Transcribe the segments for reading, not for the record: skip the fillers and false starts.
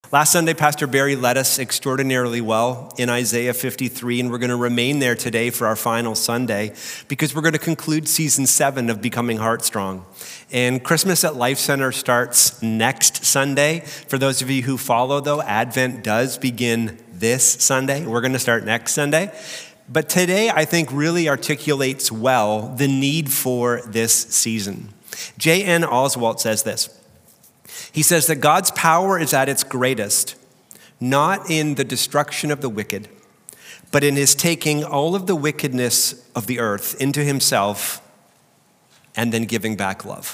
Last Sunday, Pastor Barry led us extraordinarily well in Isaiah 53, and we're going to remain there today for our final Sunday because we're going to conclude season 7 of Becoming Heartstrong. And Christmas at Life Center starts next Sunday. For those of you who follow, though, Advent does begin this Sunday. We're going to start next Sunday. But today, I think, really articulates well the need for this season. J.N. Oswalt says this. He says that God's power is at its greatest, not in the destruction of the wicked, but in his taking all of the wickedness of the earth into himself and then giving back love.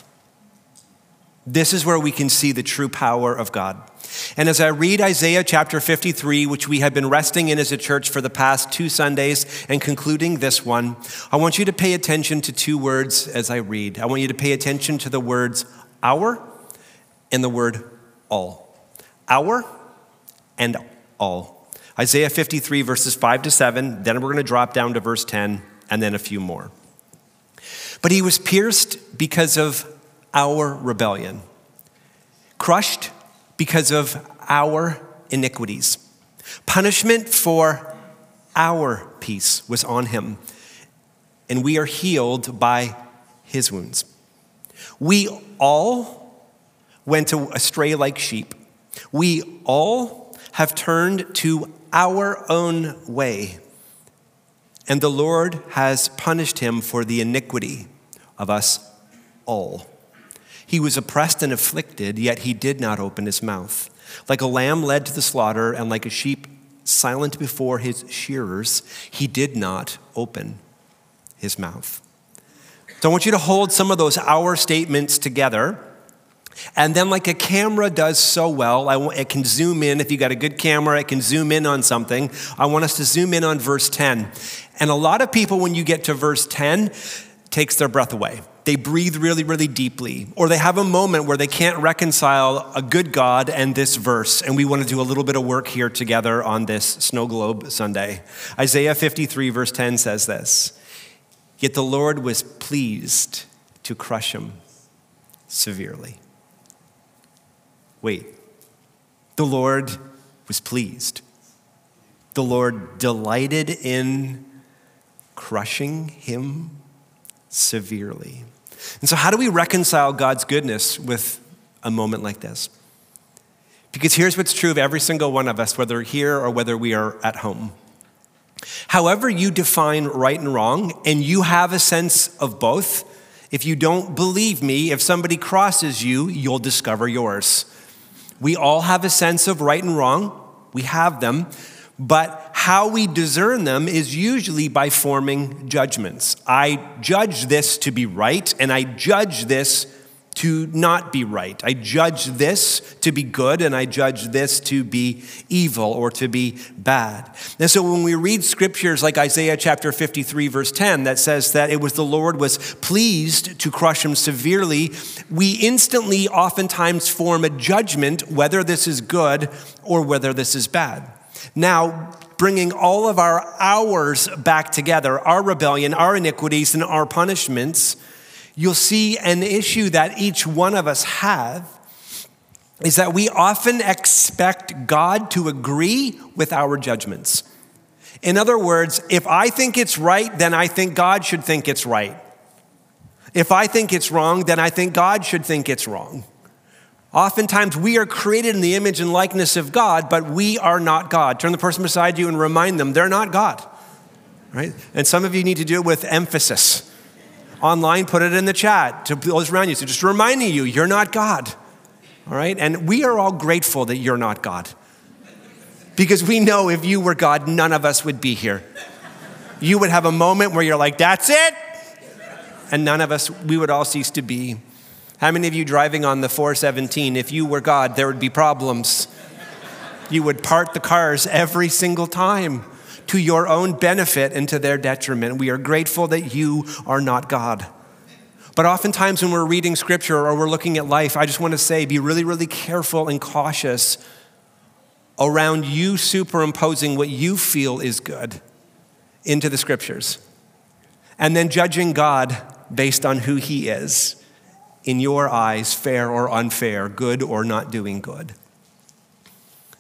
This is where we can see the true power of God. And as I read Isaiah chapter 53, which we have been resting in as a church for the past 2 Sundays and concluding this one, I want you to pay attention to 2 words as I read. I want you to pay attention to the words our and the word all. Our and all. Isaiah 53 verses 5-7, then we're going to drop down to verse 10 and then a few more. But he was pierced because of our rebellion, crushed because of our iniquities. Punishment for our peace was on him, and we are healed by his wounds. We all went astray like sheep. We all have turned to our own way, and the Lord has punished him for the iniquity of us all. He was oppressed and afflicted, yet he did not open his mouth. Like a lamb led to the slaughter, and like a sheep silent before his shearers, he did not open his mouth. So I want you to hold some of those our statements together. And then like a camera does so well, it can zoom in. If you got a good camera, it can zoom in on something. I want us to zoom in on verse 10. And a lot of people, when you get to verse 10, takes their breath away. They breathe really, really deeply, or they have a moment where they can't reconcile a good God and this verse, and we want to do a little bit of work here together on this Snow Globe Sunday. Isaiah 53 verse 10 says this, "Yet the Lord was pleased to crush him severely." Wait, the Lord was pleased. The Lord delighted in crushing him severely. And so how do we reconcile God's goodness with a moment like this? Because here's what's true of every single one of us, whether here or whether we are at home. However you define right and wrong, and you have a sense of both, if you don't believe me, if somebody crosses you, you'll discover yours. We all have a sense of right and wrong. We have them. But how we discern them is usually by forming judgments. I judge this to be right, and I judge this to not be right. I judge this to be good, and I judge this to be evil or to be bad. And so when we read scriptures like Isaiah chapter 53, verse 10, that says that it was the Lord was pleased to crush him severely, we instantly oftentimes form a judgment whether this is good or whether this is bad. Now, bringing all of our hours back together, our rebellion, our iniquities, and our punishments, you'll see an issue that each one of us have is that we often expect God to agree with our judgments. In other words, if I think it's right, then I think God should think it's right. If I think it's wrong, then I think God should think it's wrong. Oftentimes, we are created in the image and likeness of God, but we are not God. Turn the person beside you and remind them they're not God, right? And some of you need to do it with emphasis. Online, put it in the chat to those around you. So just reminding you, you're not God, all right? And we are all grateful that you're not God because we know if you were God, none of us would be here. You would have a moment where you're like, that's it. And none of us, we would all cease to be. How many of you driving on the 417, if you were God, there would be problems. You would part the cars every single time to your own benefit and to their detriment. We are grateful that you are not God. But oftentimes when we're reading scripture or we're looking at life, I just want to say, be really, really careful and cautious around you superimposing what you feel is good into the scriptures and then judging God based on who he is. In your eyes, fair or unfair, good or not doing good.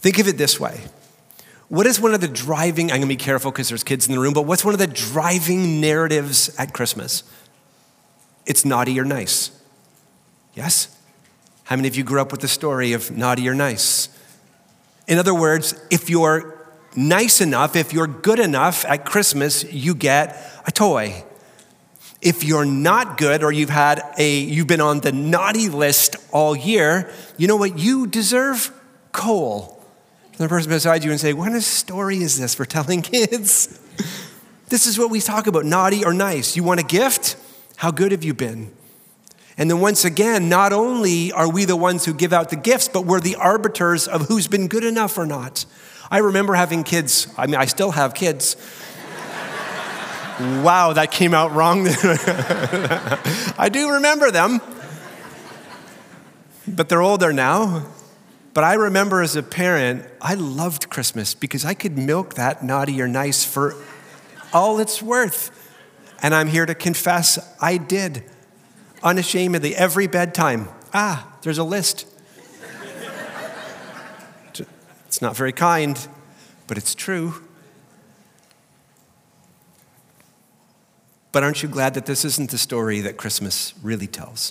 Think of it this way. What is one of the driving, I'm going to be careful because there's kids in the room, but what's one of the driving narratives at Christmas? It's naughty or nice. Yes? How many of you grew up with the story of naughty or nice? In other words, if you're nice enough, if you're good enough at Christmas, you get a toy. If you're not good or you've been on the naughty list all year, you know what you deserve? Coal. The person beside you and say, what kind of story is this for telling kids? This is what we talk about, naughty or nice. You want a gift? How good have you been? And then once again, not only are we the ones who give out the gifts, but we're the arbiters of who's been good enough or not. I remember having kids. I still have kids. Wow, that came out wrong. I do remember them. But they're older now. But I remember as a parent, I loved Christmas because I could milk that naughty or nice for all it's worth. And I'm here to confess I did. Unashamedly, every bedtime. There's a list. It's not very kind, but it's true. But aren't you glad that this isn't the story that Christmas really tells?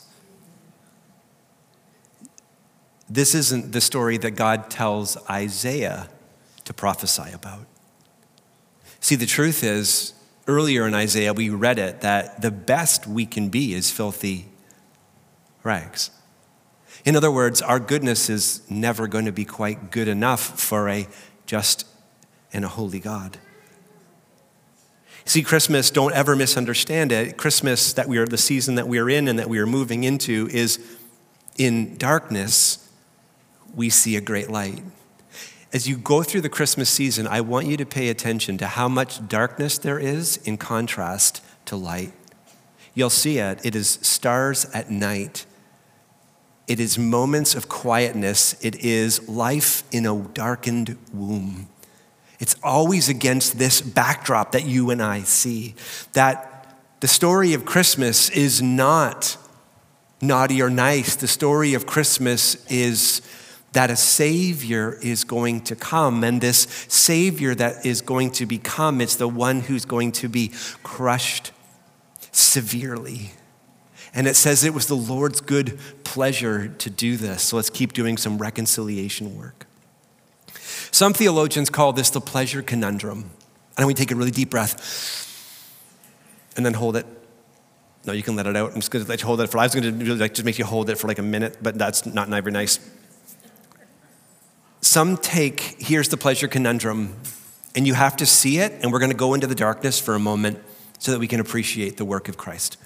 This isn't the story that God tells Isaiah to prophesy about. See, the truth is, earlier in Isaiah, we read it, that the best we can be is filthy rags. In other words, our goodness is never going to be quite good enough for a just and a holy God. See, Christmas, don't ever misunderstand it. Christmas, the season that we are in and that we are moving into, is in darkness, we see a great light. As you go through the Christmas season, I want you to pay attention to how much darkness there is in contrast to light. You'll see it. It is stars at night. It is moments of quietness. It is life in a darkened womb. It's always against this backdrop that you and I see, that the story of Christmas is not naughty or nice. The story of Christmas is that a Savior is going to come, and this Savior that is going to become, it's the one who's going to be crushed severely. And it says it was the Lord's good pleasure to do this. So let's keep doing some reconciliation work. Some theologians call this the pleasure conundrum. And we take a really deep breath and then hold it. No, you can let it out. I'm just going to let you hold it I was going to just make you hold it for like a minute, but that's not very nice. Here's the pleasure conundrum, and you have to see it, and we're going to go into the darkness for a moment so that we can appreciate the work of Christ.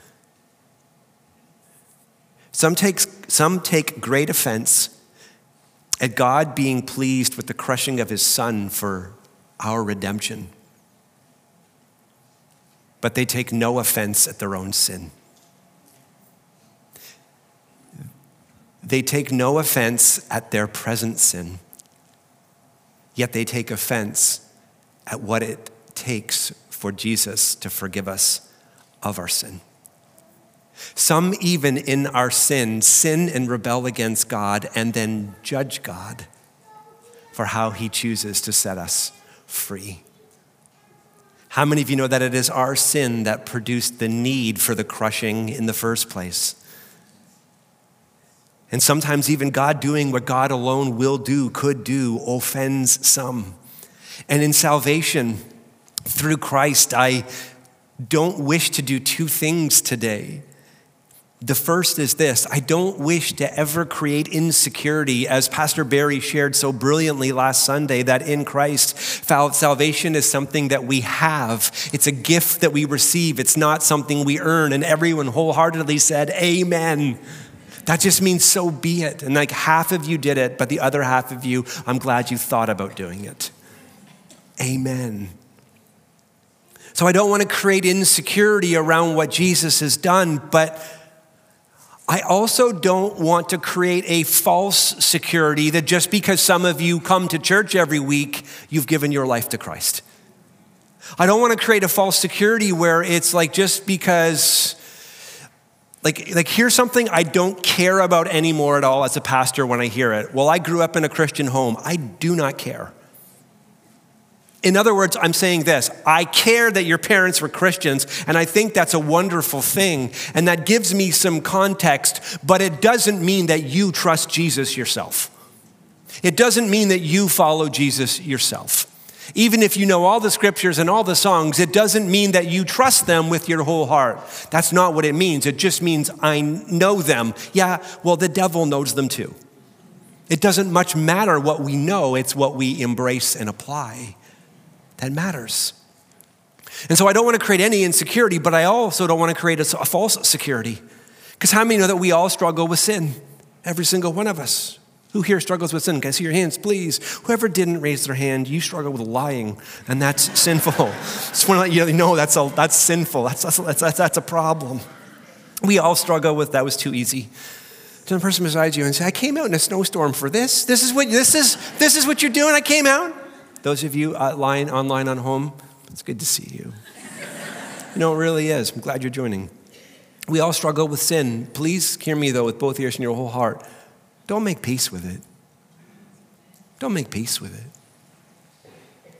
Some take great offense at God being pleased with the crushing of his Son for our redemption. But they take no offense at their own sin. They take no offense at their present sin. Yet they take offense at what it takes for Jesus to forgive us of our sin. Some, even in our sin and rebel against God and then judge God for how he chooses to set us free. How many of you know that it is our sin that produced the need for the crushing in the first place? And sometimes even God doing what God alone could do, offends some. And in salvation, through Christ, I don't wish to do two things today. The first is this: I don't wish to ever create insecurity, as Pastor Barry shared so brilliantly last Sunday, that in Christ, salvation is something that we have. It's a gift that we receive. It's not something we earn. And everyone wholeheartedly said, amen. That just means so be it. And like half of you did it, but the other half of you, I'm glad you thought about doing it. Amen. So I don't want to create insecurity around what Jesus has done, but I also don't want to create a false security that just because some of you come to church every week, you've given your life to Christ. I don't want to create a false security where it's like just because Like here's something I don't care about anymore at all as a pastor when I hear it. Well, I grew up in a Christian home. I do not care. In other words, I'm saying this: I care that your parents were Christians, and I think that's a wonderful thing, and that gives me some context, but it doesn't mean that you trust Jesus yourself. It doesn't mean that you follow Jesus yourself. Even if you know all the scriptures and all the songs, it doesn't mean that you trust them with your whole heart. That's not what it means. It just means I know them. Yeah, well, the devil knows them too. It doesn't much matter what we know. It's what we embrace and apply that matters. And so I don't want to create any insecurity, but I also don't want to create a false security. Because how many know that we all struggle with sin? Every single one of us. Who here struggles with sin? Can I see your hands, please? Whoever didn't raise their hand, you struggle with lying, and that's sinful. Just want to let you know that's sinful. That's a problem. We all struggle with that. Was too easy. To the person beside you and say, I came out in a snowstorm for this. This is what you're doing. I came out. Those of you online on home, it's good to see you. You know, it really is. I'm glad you're joining. We all struggle with sin. Please hear me, though, with both ears and your whole heart. Don't make peace with it. Don't make peace with it.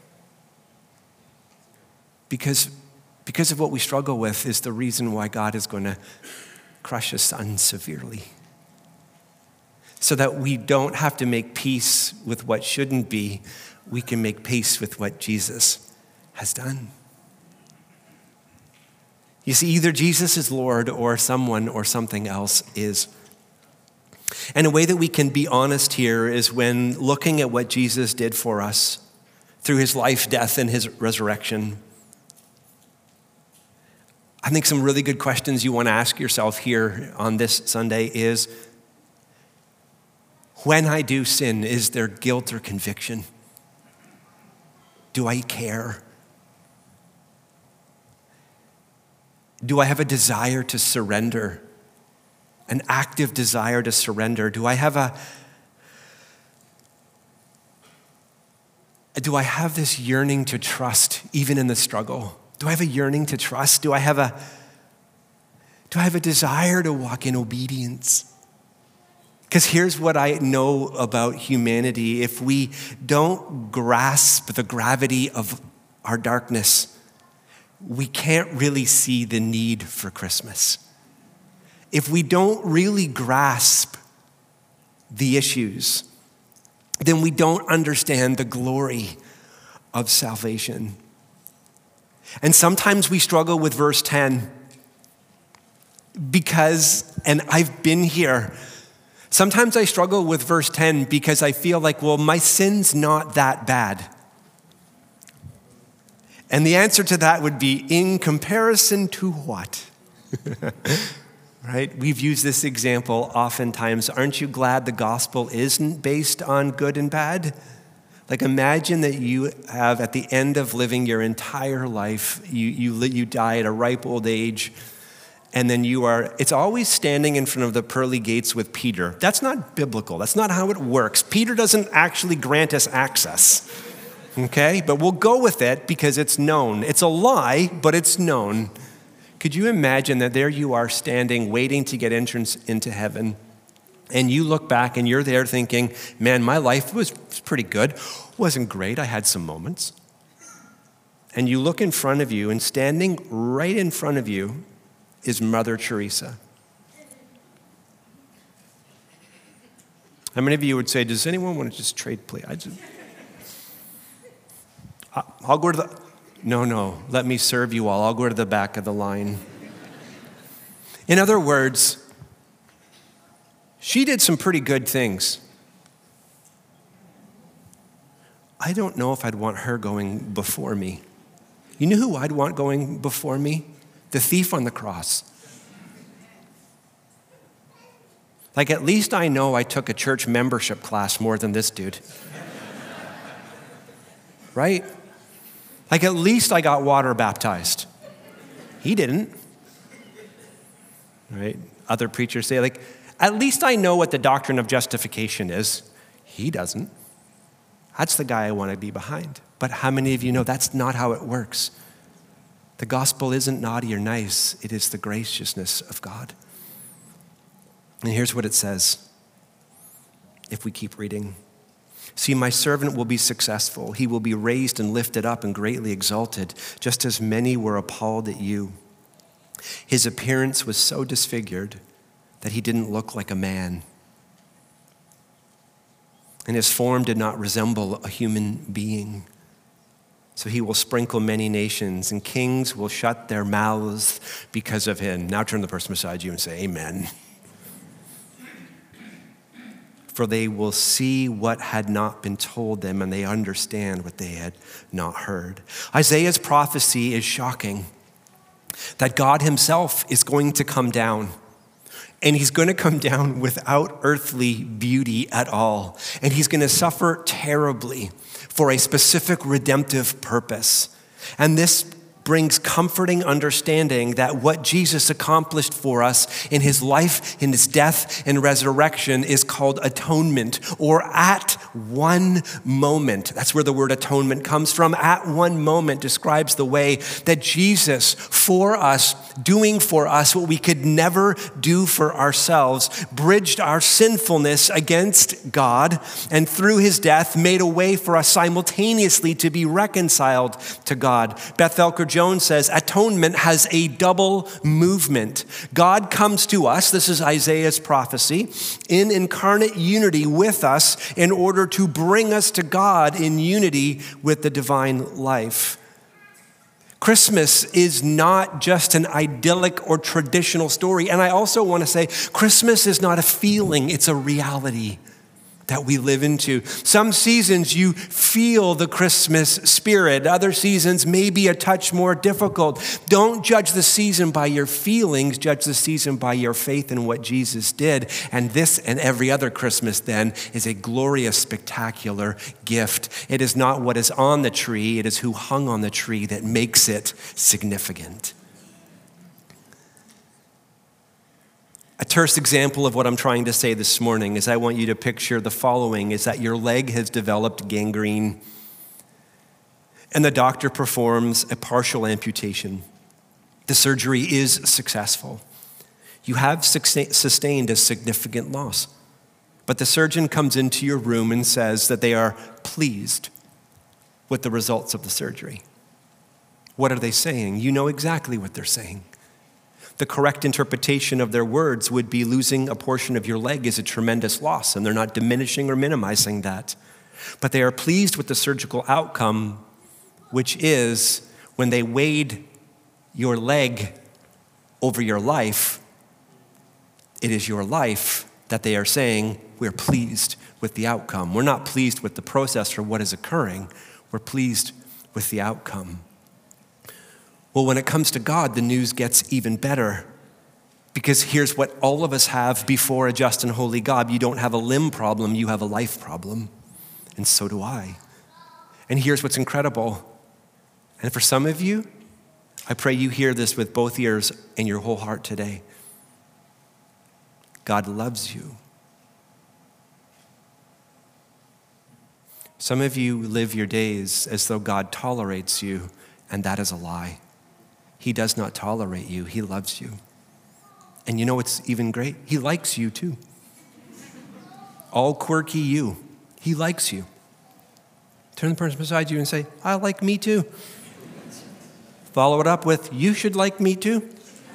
Because of what we struggle with is the reason why God is going to crush us unseverely. So that we don't have to make peace with what shouldn't be. We can make peace with what Jesus has done. You see, either Jesus is Lord or someone or something else is. And a way that we can be honest here is when looking at what Jesus did for us through his life, death, and his resurrection. I think some really good questions you want to ask yourself here on this Sunday is, when I do sin, is there guilt or conviction? Do I care? Do I have a desire to surrender? An active desire to surrender? Do I have this yearning to trust even in the struggle? Do I have a yearning to trust? Do I have a desire to walk in obedience? Because here's what I know about humanity. If we don't grasp the gravity of our darkness, we can't really see the need for Christmas. If we don't really grasp the issues, then we don't understand the glory of salvation. And sometimes we struggle with verse 10 because, and I've been here, sometimes I struggle with verse 10 because I feel like, well, my sin's not that bad. And the answer to that would be, in comparison to what? Right? We've used this example oftentimes. Aren't you glad the gospel isn't based on good and bad? Like, imagine that you have, at the end of living your entire life, you die at a ripe old age, and then it's always standing in front of the pearly gates with Peter. That's not biblical. That's not how it works. Peter doesn't actually grant us access, okay? But we'll go with it because it's known. It's a lie, but it's known. Could you imagine that there you are standing, waiting to get entrance into heaven, and you look back and you're there thinking, man, my life was pretty good. Wasn't great. I had some moments. And you look in front of you, and standing right in front of you is Mother Teresa. How many of you would say, does anyone want to just trade places? I'll go to the... No, let me serve you all. I'll go to the back of the line. In other words, she did some pretty good things. I don't know if I'd want her going before me. You know who I'd want going before me? The thief on the cross. Like, at least I know I took a church membership class more than this dude. Right? Like, at least I got water baptized. He didn't. Right? Other preachers say, like, at least I know what the doctrine of justification is. He doesn't. That's the guy I want to be behind. But how many of you know that's not how it works? The gospel isn't naughty or nice. It is the graciousness of God. And here's what it says, if we keep reading. See, my servant will be successful. He will be raised and lifted up and greatly exalted, just as many were appalled at you. His appearance was so disfigured that he didn't look like a man, and his form did not resemble a human being. So he will sprinkle many nations, and kings will shut their mouths because of him. Now turn to the person beside you and say, amen. For they will see what had not been told them, and they understand what they had not heard. Isaiah's prophecy is shocking, that God himself is going to come down. And he's going to come down without earthly beauty at all. And he's going to suffer terribly for a specific redemptive purpose. And this brings comforting understanding that what Jesus accomplished for us in his life, in his death, and resurrection is called atonement, or at one moment. That's where the word atonement comes from. At one moment describes the way that Jesus, for us, doing for us what we could never do for ourselves, bridged our sinfulness against God, and through his death made a way for us simultaneously to be reconciled to God. Beth Elker Jones says, atonement has a double movement. God comes to us, this is Isaiah's prophecy, in incarnate unity with us in order to bring us to God in unity with the divine life. Christmas is not just an idyllic or traditional story. And I also want to say, Christmas is not a feeling, it's a reality that we live into. Some seasons you feel the Christmas spirit. Other seasons may be a touch more difficult. Don't judge the season by your feelings. Judge the season by your faith in what Jesus did. And this and every other Christmas then is a glorious, spectacular gift. It is not what is on the tree. It is who hung on the tree that makes it significant. A terse example of what I'm trying to say this morning is I want you to picture the following, is that your leg has developed gangrene and the doctor performs a partial amputation. The surgery is successful. You have sustained a significant loss, but the surgeon comes into your room and says that they are pleased with the results of the surgery. What are they saying? You know exactly what they're saying. The correct interpretation of their words would be losing a portion of your leg is a tremendous loss, and they're not diminishing or minimizing that. But they are pleased with the surgical outcome, which is when they weighed your leg over your life, it is your life that they are saying, we're pleased with the outcome. We're not pleased with the process or what is occurring. We're pleased with the outcome. Well, when it comes to God, the news gets even better, because here's what all of us have before a just and holy God. You don't have a limb problem, you have a life problem, and so do I. And here's what's incredible. And for some of you, I pray you hear this with both ears and your whole heart today. God loves you. Some of you live your days as though God tolerates you, and that is a lie. He does not tolerate you. He loves you. And you know what's even great? He likes you too. All quirky you. He likes you. Turn to the person beside you and say, I like me too. Follow it up with, you should like me too.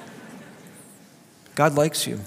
God likes you.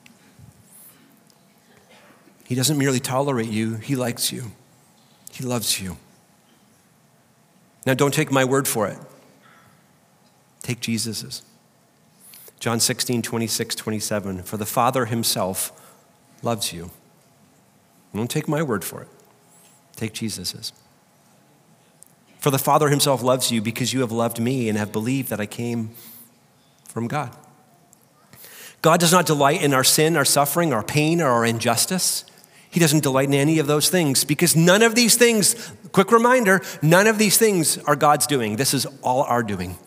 He doesn't merely tolerate you. He likes you. He loves you. Now don't take my word for it. Take Jesus's. John 16, 26, 27. For the Father himself loves you. Don't take my word for it. Take Jesus's. For the Father himself loves you because you have loved me and have believed that I came from God. God does not delight in our sin, our suffering, our pain, or our injustice. He doesn't delight in any of those things because none of these things, quick reminder, none of these things are God's doing. This is all our doing.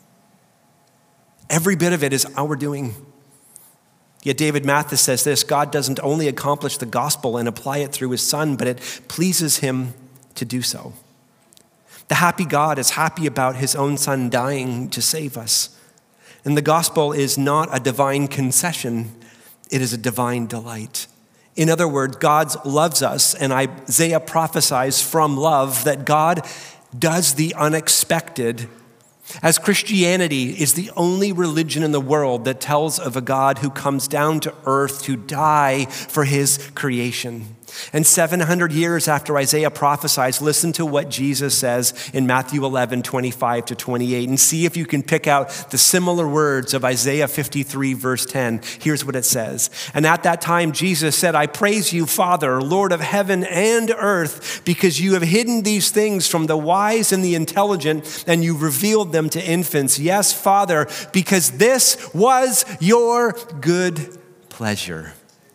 Every bit of it is our doing. Yet David Mathis says this, God doesn't only accomplish the gospel and apply it through his Son, but it pleases him to do so. The happy God is happy about his own Son dying to save us. And the gospel is not a divine concession. It is a divine delight. In other words, God loves us, and Isaiah prophesies from love that God does the unexpected. As Christianity is the only religion in the world that tells of a God who comes down to earth to die for his creation. And 700 years after Isaiah prophesies, listen to what Jesus says in Matthew 11, 25 to 28, and see if you can pick out the similar words of Isaiah 53, verse 10. Here's what it says. And at that time, Jesus said, I praise you, Father, Lord of heaven and earth, because you have hidden these things from the wise and the intelligent, and you revealed them to infants. Yes, Father, because this was your good pleasure.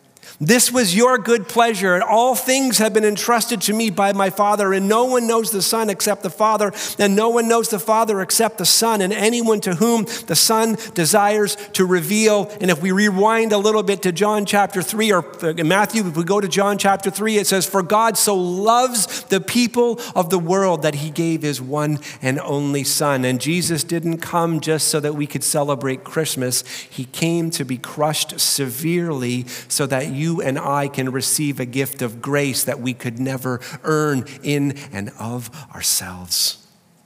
This was your good pleasure, and all things have been entrusted to me by my Father, and no one knows the Son except the Father, and no one knows the Father except the Son, and anyone to whom the Son desires to reveal. And if we rewind a little bit to John chapter 3, or Matthew, if we go to John chapter 3, it says, for God so loves the people of the world that he gave his one and only Son. And Jesus didn't come just so that we could celebrate Christmas. He came to be crushed severely so that you and I can receive a gift of grace that we could never earn in and of ourselves.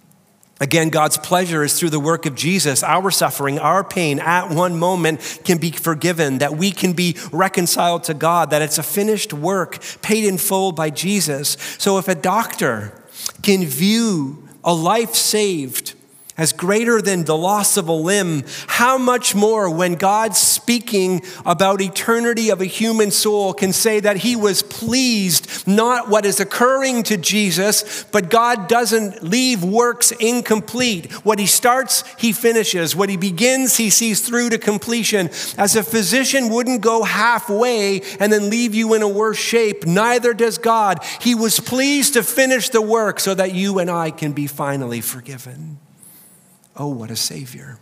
Again, God's pleasure is through the work of Jesus. Our suffering, our pain at one moment can be forgiven, that we can be reconciled to God, that it's a finished work paid in full by Jesus. So if a doctor can view a life saved as greater than the loss of a limb, how much more when God, speaking about eternity of a human soul, can say that he was pleased, not what is occurring to Jesus, but God doesn't leave works incomplete. What he starts, he finishes. What he begins, he sees through to completion. As a physician wouldn't go halfway and then leave you in a worse shape, neither does God. He was pleased to finish the work so that you and I can be finally forgiven. Oh, what a Savior.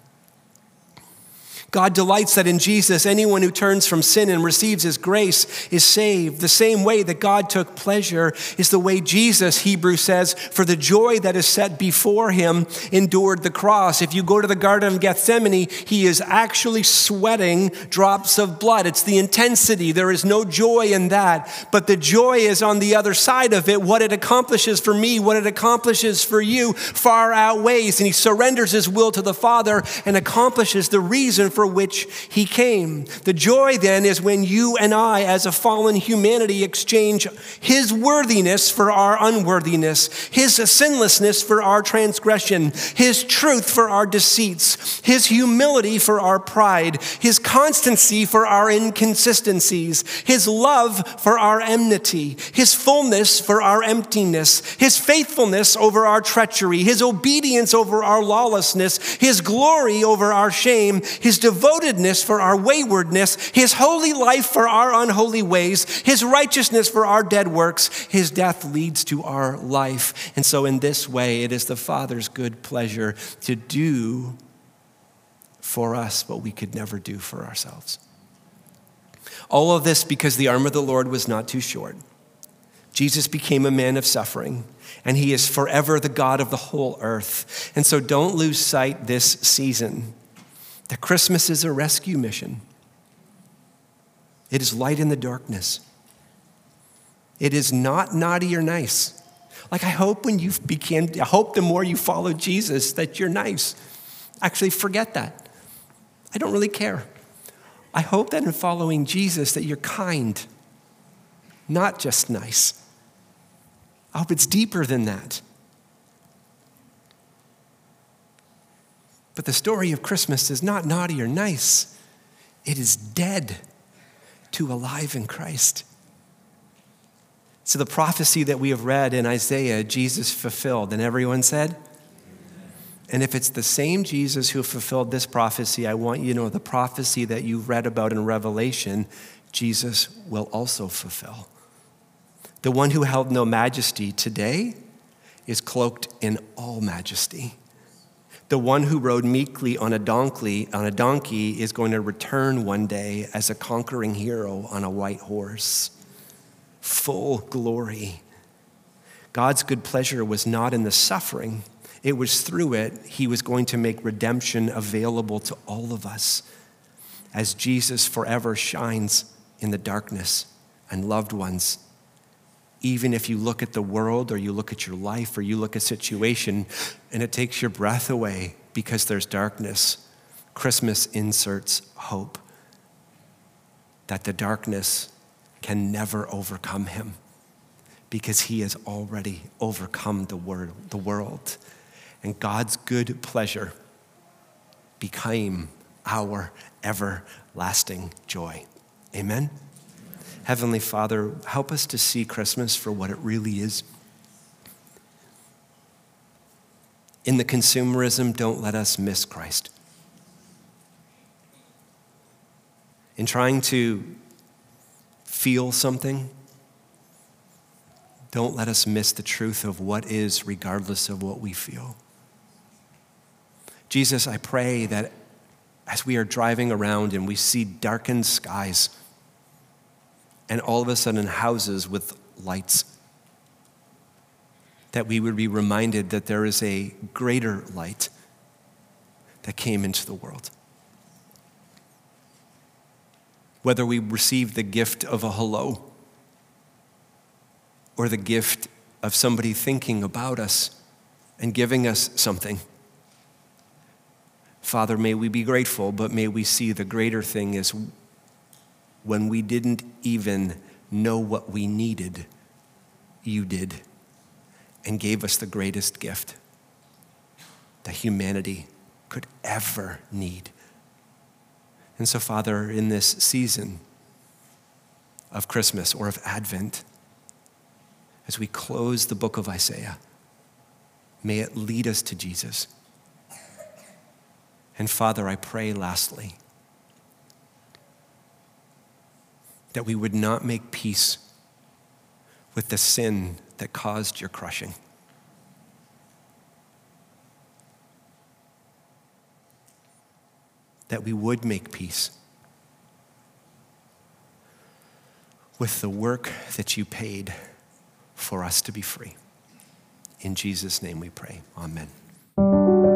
God delights that in Jesus, anyone who turns from sin and receives his grace is saved. The same way that God took pleasure is the way Jesus, Hebrews says, for the joy that is set before him, endured the cross. If you go to the Garden of Gethsemane, he is actually sweating drops of blood. It's the intensity. There is no joy in that. But the joy is on the other side of it. What it accomplishes for me, what it accomplishes for you, far outweighs. And he surrenders his will to the Father and accomplishes the reason for which he came. The joy then is when you and I, as a fallen humanity, exchange his worthiness for our unworthiness, his sinlessness for our transgression, his truth for our deceits, his humility for our pride, his constancy for our inconsistencies, his love for our enmity, his fullness for our emptiness, his faithfulness over our treachery, his obedience over our lawlessness, his glory over our shame, his devotedness for our waywardness, his holy life for our unholy ways, his righteousness for our dead works, his death leads to our life. And so in this way, it is the Father's good pleasure to do for us what we could never do for ourselves. All of this because the arm of the Lord was not too short. Jesus became a man of suffering, and he is forever the God of the whole earth. And so don't lose sight this season that Christmas is a rescue mission. It is light in the darkness. It is not naughty or nice. Like I hope the more you follow Jesus that you're nice. Actually, forget that. I don't really care. I hope that in following Jesus that you're kind, not just nice. I hope it's deeper than that. But the story of Christmas is not naughty or nice. It is dead to alive in Christ. So the prophecy that we have read in Isaiah, Jesus fulfilled. And everyone said? And if it's the same Jesus who fulfilled this prophecy, I want you to know the prophecy that you read about in Revelation, Jesus will also fulfill. The one who held no majesty today is cloaked in all majesty. The one who rode meekly on a donkey is going to return one day as a conquering hero on a white horse. Full glory. God's good pleasure was not in the suffering. It was through it he was going to make redemption available to all of us. as Jesus forever shines in the darkness and loved ones. Even if you look at the world or you look at your life or you look at a situation and it takes your breath away because there's darkness, Christmas inserts hope that the darkness can never overcome him because he has already overcome the world. And God's good pleasure became our everlasting joy. Amen? Heavenly Father, help us to see Christmas for what it really is. In the consumerism, don't let us miss Christ. In trying to feel something, don't let us miss the truth of what is regardless of what we feel. Jesus, I pray that as we are driving around and we see darkened skies and all of a sudden houses with lights, that we would be reminded that there is a greater light that came into the world. Whether we receive the gift of a hello or the gift of somebody thinking about us and giving us something, Father, may we be grateful, but may we see the greater thing is when we didn't even know what we needed, you did, and gave us the greatest gift that humanity could ever need. And so, Father, in this season of Christmas or of Advent, as we close the book of Isaiah, may it lead us to Jesus. And Father, I pray lastly that we would not make peace with the sin that caused your crushing. That we would make peace with the work that you paid for us to be free. In Jesus' name we pray. Amen.